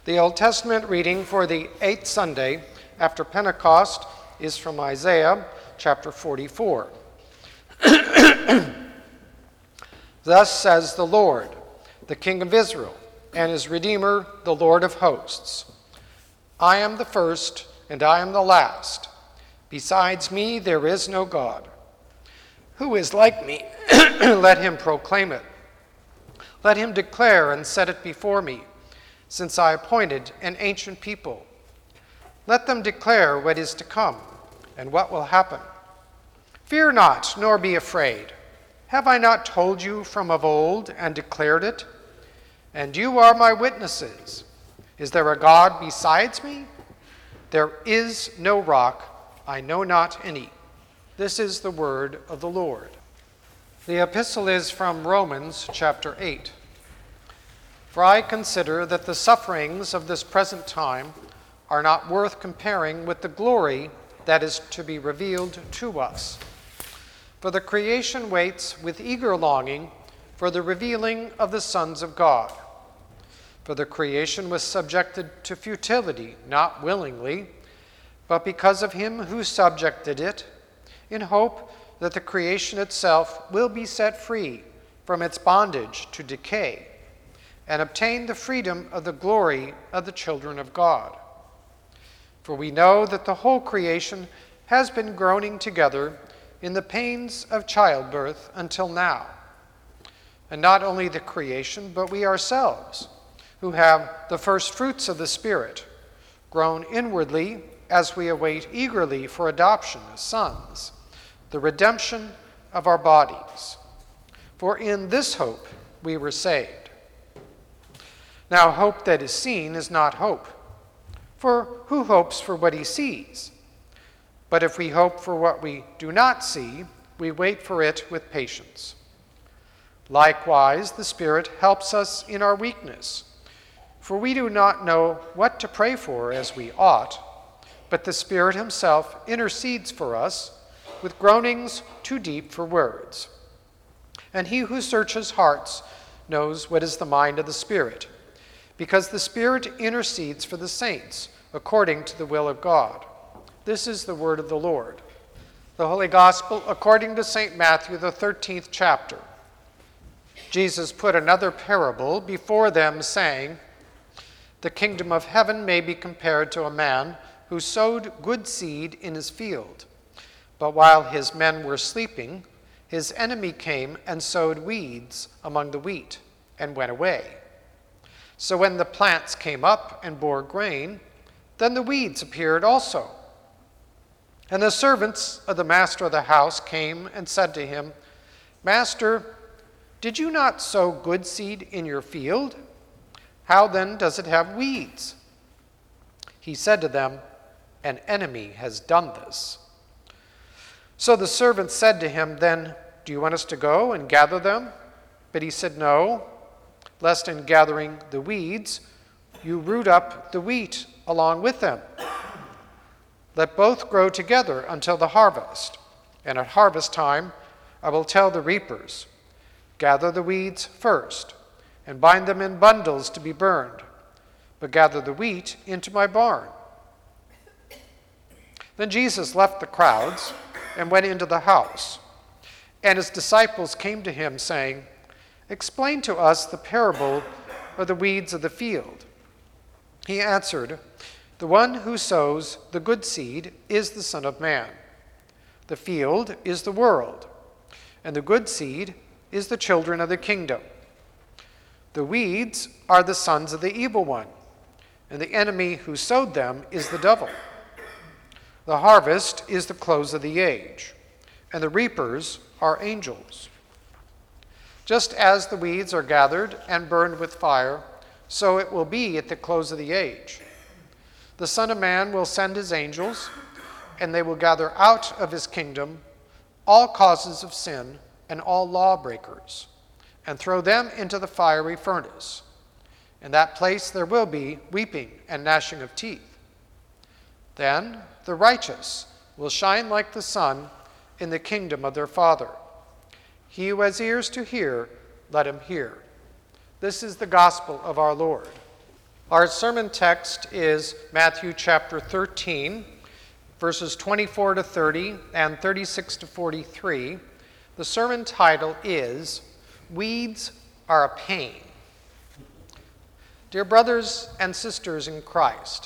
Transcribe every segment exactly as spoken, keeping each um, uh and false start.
The Old Testament reading for the eighth Sunday after Pentecost is from Isaiah chapter forty-four. Thus says the Lord, the King of Israel, and his Redeemer, the Lord of hosts. I am the first, and I am the last. Besides me there is no God. Who is like me? Let him proclaim it. Let him declare and set it before me, since I appointed an ancient people. Let them declare what is to come, and what will happen. Fear not, nor be afraid. Have I not told you from of old and declared it? And you are my witnesses. Is there a God besides me? There is no rock, I know not any. This is the word of the Lord. The epistle is from Romans chapter eight. For I consider that the sufferings of this present time are not worth comparing with the glory that is to be revealed to us. For the creation waits with eager longing for the revealing of the sons of God. For the creation was subjected to futility, not willingly, but because of him who subjected it, in hope that the creation itself will be set free from its bondage to decay, and obtain the freedom of the glory of the children of God. For we know that the whole creation has been groaning together in the pains of childbirth until now. And not only the creation, but we ourselves, who have the first fruits of the Spirit, groan inwardly as we await eagerly for adoption as sons, the redemption of our bodies. For in this hope we were saved. Now, hope that is seen is not hope. For who hopes for what he sees? But if we hope for what we do not see, we wait for it with patience. Likewise, the Spirit helps us in our weakness. For we do not know what to pray for as we ought, but the Spirit himself intercedes for us with groanings too deep for words. And he who searches hearts knows what is the mind of the Spirit, because the Spirit intercedes for the saints according to the will of God. This is the word of the Lord. The Holy Gospel according to Saint Matthew, the thirteenth chapter. Jesus put another parable before them, saying, "The kingdom of heaven may be compared to a man who sowed good seed in his field. But while his men were sleeping, his enemy came and sowed weeds among the wheat and went away. So when the plants came up and bore grain, then the weeds appeared also. And the servants of the master of the house came and said to him, 'Master, did you not sow good seed in your field? How then does it have weeds?' He said to them, 'An enemy has done this.' So the servants said to him, 'Then do you want us to go and gather them?' But he said, 'No, lest in gathering the weeds, you root up the wheat along with them. Let both grow together until the harvest. And at harvest time, I will tell the reapers, gather the weeds first, and bind them in bundles to be burned, but gather the wheat into my barn.' Then Jesus left the crowds and went into the house. And his disciples came to him, saying, 'Explain to us the parable of the weeds of the field.' He answered, 'The one who sows the good seed is the Son of Man. The field is the world, and the good seed is the children of the kingdom. The weeds are the sons of the evil one, and the enemy who sowed them is the devil. The harvest is the close of the age, and the reapers are angels. Just as the weeds are gathered and burned with fire, so it will be at the close of the age. The Son of Man will send his angels, and they will gather out of his kingdom all causes of sin and all lawbreakers, and throw them into the fiery furnace. In that place there will be weeping and gnashing of teeth. Then the righteous will shine like the sun in the kingdom of their Father. He who has ears to hear, let him hear.' This is the gospel of our Lord." Our sermon text is Matthew chapter thirteen, verses twenty-four to thirty and thirty-six to forty-three. The sermon title is Weeds Are a Pain. Dear brothers and sisters in Christ,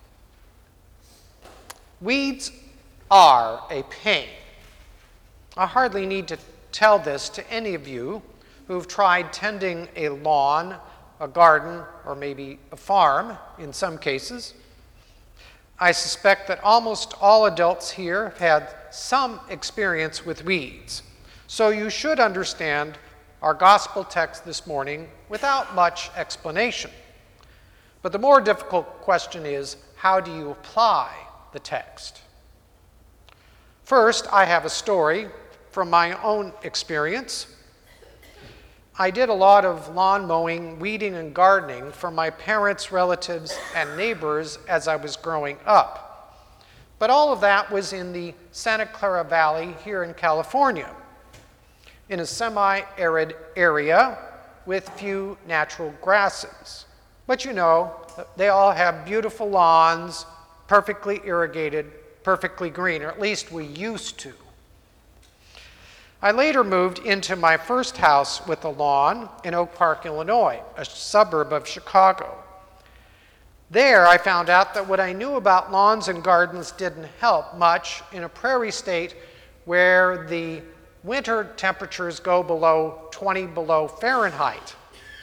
weeds are a pain. I hardly need to tell this to any of you who've tried tending a lawn, a garden, or maybe a farm in some cases. I suspect that almost all adults here have had some experience with weeds, so you should understand our gospel text this morning without much explanation. But the more difficult question is, how do you apply the text? First, I have a story from my own experience. I did a lot of lawn mowing, weeding, and gardening for my parents, relatives, and neighbors as I was growing up. But all of that was in the Santa Clara Valley here in California, in a semi-arid area with few natural grasses. But you know, they all have beautiful lawns, perfectly irrigated, perfectly green, or at least we used to. I later moved into my first house with a lawn in Oak Park, Illinois, a suburb of Chicago. There I found out that what I knew about lawns and gardens didn't help much in a prairie state where the winter temperatures go below twenty below Fahrenheit.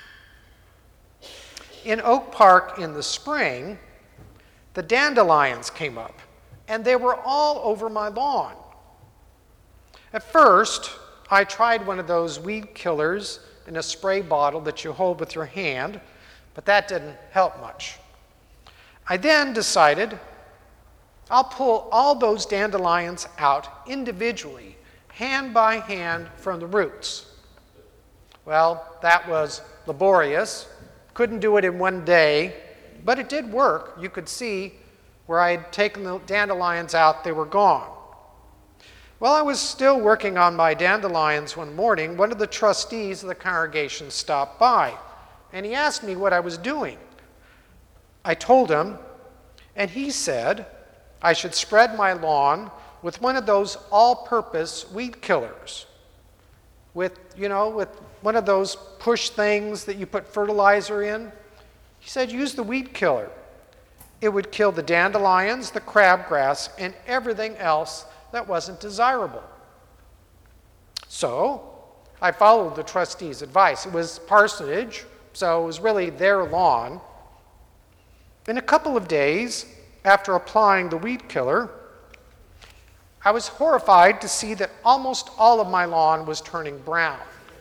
In Oak Park in the spring, the dandelions came up, and they were all over my lawn. At first, I tried one of those weed killers in a spray bottle that you hold with your hand, but that didn't help much. I then decided I'll pull all those dandelions out individually, hand by hand from the roots. Well, that was laborious. Couldn't do it in one day, but it did work. You could see where I had taken the dandelions out, they were gone. While I was still working on my dandelions one morning, one of the trustees of the congregation stopped by, and he asked me what I was doing. I told him, and he said I should spread my lawn with one of those all-purpose weed killers. With, you know, with one of those push things that you put fertilizer in. He said, use the weed killer. It would kill the dandelions, the crabgrass, and everything else that wasn't desirable. So I followed the trustee's advice. It was parsonage, so it was really their lawn. In a couple of days, after applying the weed killer, I was horrified to see that almost all of my lawn was turning brown.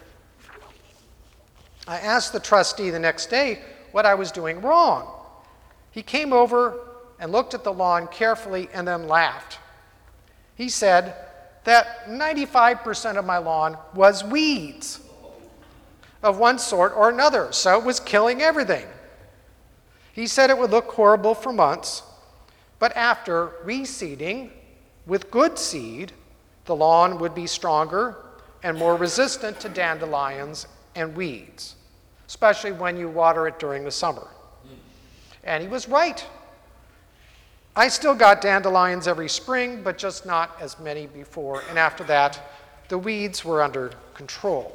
I asked the trustee the next day what I was doing wrong. He came over and looked at the lawn carefully and then laughed. He said that ninety-five percent of my lawn was weeds of one sort or another, so it was killing everything. He said it would look horrible for months, but after reseeding with good seed, the lawn would be stronger and more resistant to dandelions and weeds, especially when you water it during the summer. And he was right. I still got dandelions every spring, but just not as many before. And after that, the weeds were under control.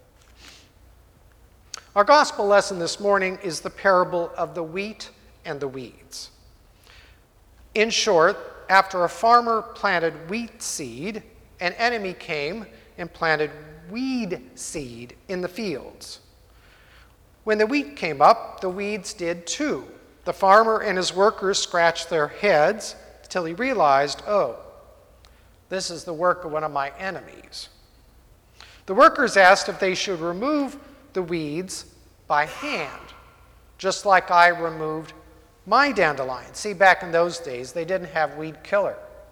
Our gospel lesson this morning is the parable of the wheat and the weeds. In short, after a farmer planted wheat seed, an enemy came and planted weed seed in the fields. When the wheat came up, the weeds did too. The farmer and his workers scratched their heads till he realized, oh, this is the work of one of my enemies. The workers asked if they should remove the weeds by hand, just like I removed my dandelion. See, back in those days, they didn't have weed killer.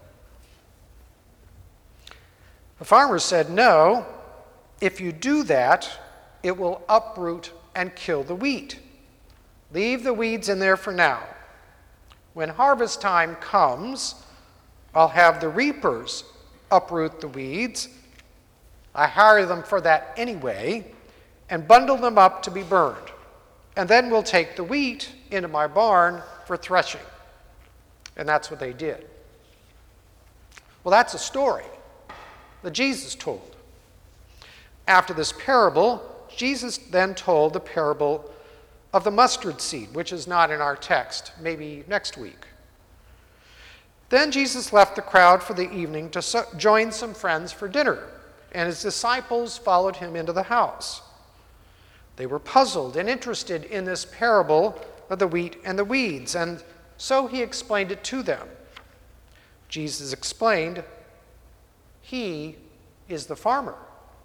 The farmer said, no, if you do that, it will uproot and kill the wheat. Leave the weeds in there for now. When harvest time comes, I'll have the reapers uproot the weeds. I hire them for that anyway, and bundle them up to be burned. And then we'll take the wheat into my barn for threshing. And that's what they did. Well, that's a story that Jesus told. After this parable, Jesus then told the parable of the mustard seed, which is not in our text, maybe next week. Then Jesus left the crowd for the evening to so- join some friends for dinner, and his disciples followed him into the house. They were puzzled and interested in this parable of the wheat and the weeds, and so he explained it to them. Jesus explained, "He is the farmer.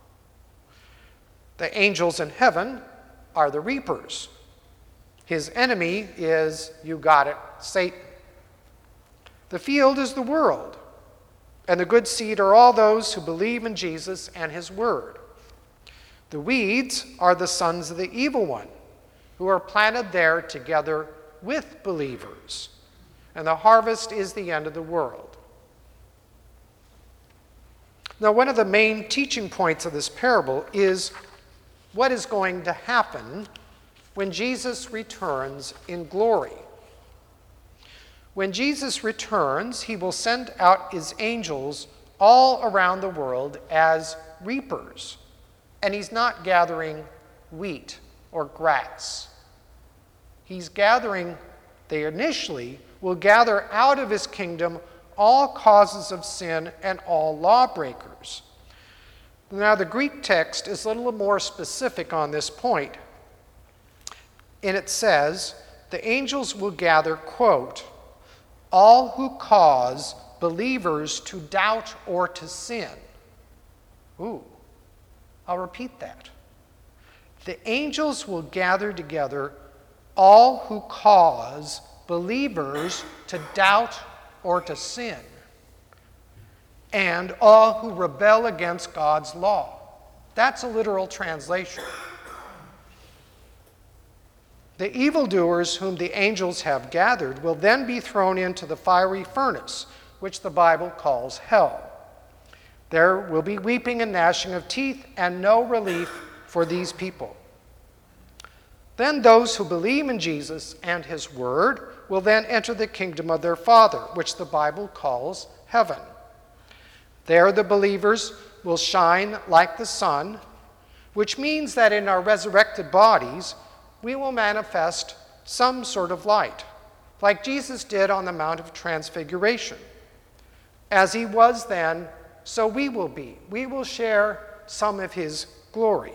The angels in heaven are the reapers. His enemy is, you got it, Satan. The field is the world, and the good seed are all those who believe in Jesus and his word. The weeds are the sons of the evil one, who are planted there together with believers, and the harvest is the end of the world." Now, one of the main teaching points of this parable is what is going to happen when Jesus returns in glory. When Jesus returns, he will send out his angels all around the world as reapers. And he's not gathering wheat or grass. He's gathering, they initially will gather out of his kingdom all causes of sin and all lawbreakers. Now, the Greek text is a little more specific on this point. And it says, the angels will gather, quote, all who cause believers to doubt or to sin. Ooh, I'll repeat that. The angels will gather together all who cause believers to doubt or to sin, and all who rebel against God's law. That's a literal translation. The evildoers whom the angels have gathered will then be thrown into the fiery furnace, which the Bible calls hell. There will be weeping and gnashing of teeth and no relief for these people. Then those who believe in Jesus and his word will then enter the kingdom of their Father, which the Bible calls heaven. There the believers will shine like the sun, which means that in our resurrected bodies, we will manifest some sort of light, like Jesus did on the Mount of Transfiguration. As he was then, so we will be. We will share some of his glory.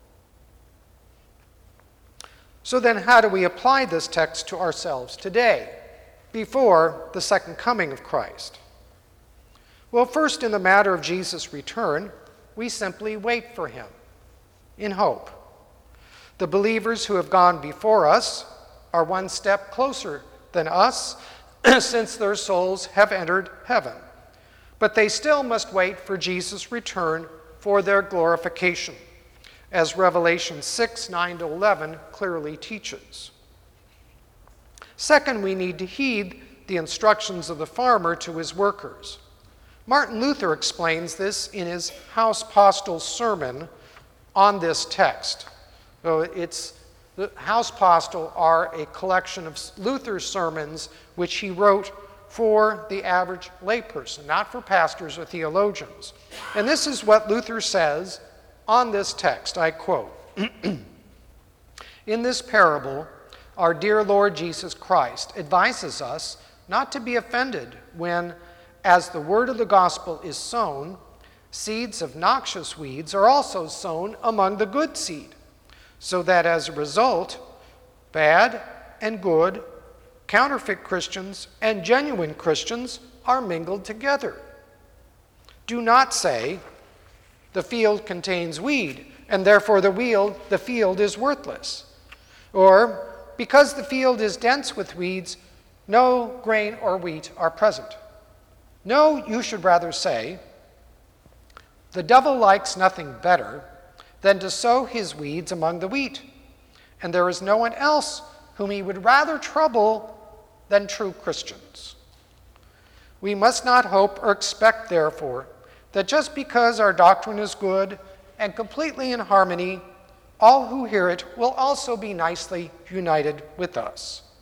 So then, how do we apply this text to ourselves today, before the second coming of Christ? Well, first, in the matter of Jesus' return, we simply wait for him in hope. The believers who have gone before us are one step closer than us, since their souls have entered heaven. But they still must wait for Jesus' return for their glorification, as Revelation six, nine to eleven clearly teaches. Second, we need to heed the instructions of the farmer to his workers. Martin Luther explains this in his House Postil sermon on this text. So it's, the House Postil are a collection of Luther's sermons which he wrote for the average layperson, not for pastors or theologians. And this is what Luther says on this text. I quote, "In this parable, our dear Lord Jesus Christ advises us not to be offended when, as the word of the gospel is sown, seeds of noxious weeds are also sown among the good seed, so that as a result, bad and good, counterfeit Christians and genuine Christians are mingled together. Do not say, the field contains weed, and therefore the, wheel, the field is worthless. Or, because the field is dense with weeds, no grain or wheat are present. No, you should rather say, the devil likes nothing better than to sow his weeds among the wheat, and there is no one else whom he would rather trouble than true Christians. We must not hope or expect, therefore, that just because our doctrine is good and completely in harmony, all who hear it will also be nicely united with us.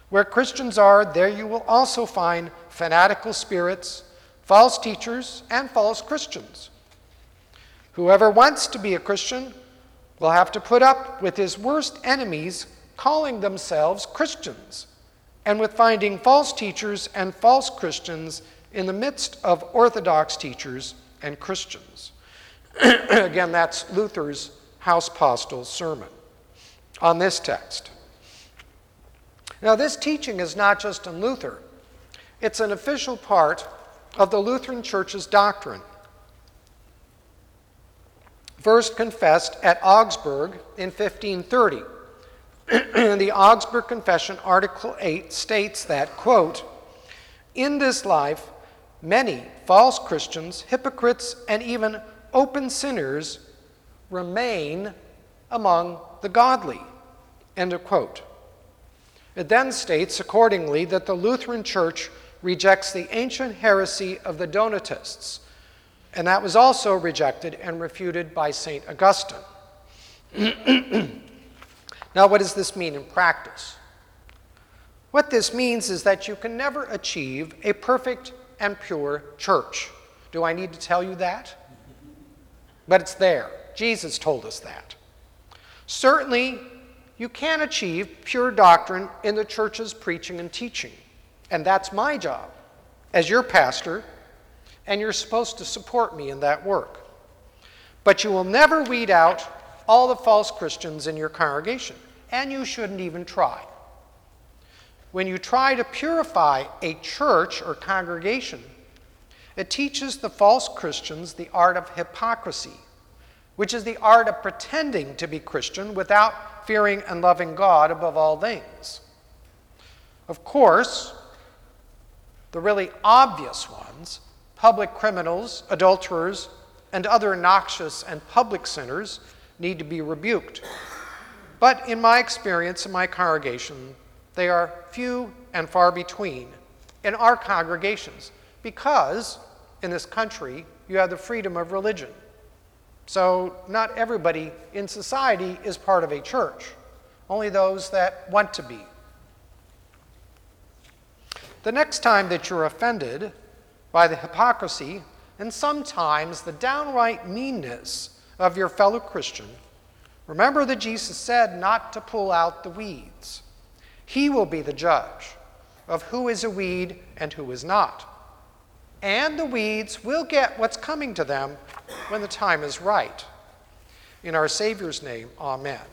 Where Christians are, there you will also find fanatical spirits, false teachers, and false Christians. Whoever wants to be a Christian will have to put up with his worst enemies calling themselves Christians, and with finding false teachers and false Christians in the midst of orthodox teachers and Christians. Again, that's Luther's Hauspostel sermon on this text. Now, this teaching is not just in Luther. It's an official part of the Lutheran Church's doctrine. First confessed at Augsburg in fifteen thirty. The Augsburg Confession, Article eight, states that, quote, "In this life, many false Christians, hypocrites, and even open sinners remain among the godly," end of quote. It then states, accordingly, that the Lutheran Church rejects the ancient heresy of the Donatists, and that was also rejected and refuted by Saint Augustine. Now, what does this mean in practice? What this means is that you can never achieve a perfect and pure church. Do I need to tell you that? But it's there. Jesus told us that. Certainly, you can achieve pure doctrine in the church's preaching and teaching. And that's my job as your pastor, and you're supposed to support me in that work. But you will never weed out all the false Christians in your congregation, and you shouldn't even try. When you try to purify a church or congregation, it teaches the false Christians the art of hypocrisy, which is the art of pretending to be Christian without fearing and loving God above all things. Of course, the really obvious ones, public criminals, adulterers, and other noxious and public sinners, need to be rebuked. But in my experience in my congregation, they are few and far between in our congregations because in this country you have the freedom of religion. So not everybody in society is part of a church, only those that want to be. The next time that you're offended by the hypocrisy and sometimes the downright meanness of your fellow Christian, remember that Jesus said not to pull out the weeds. He will be the judge of who is a weed and who is not. And the weeds will get what's coming to them when the time is right. In our Savior's name, amen.